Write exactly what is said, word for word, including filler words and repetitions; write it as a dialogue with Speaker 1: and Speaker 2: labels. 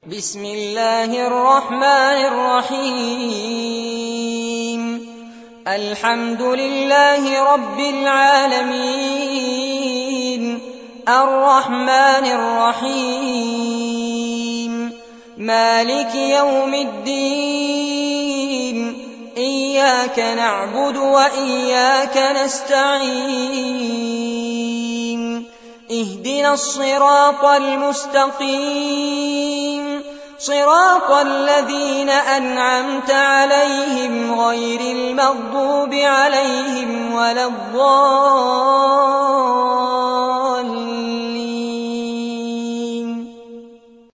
Speaker 1: بسم الله الرحمن الرحيم الحمد لله رب العالمين الرحمن الرحيم مالك يوم الدين إياك نعبد وإياك نستعين اهدنا الصراط المستقيم صراط الذين أنعمت عليهم غير المغضوب عليهم ولا الضالين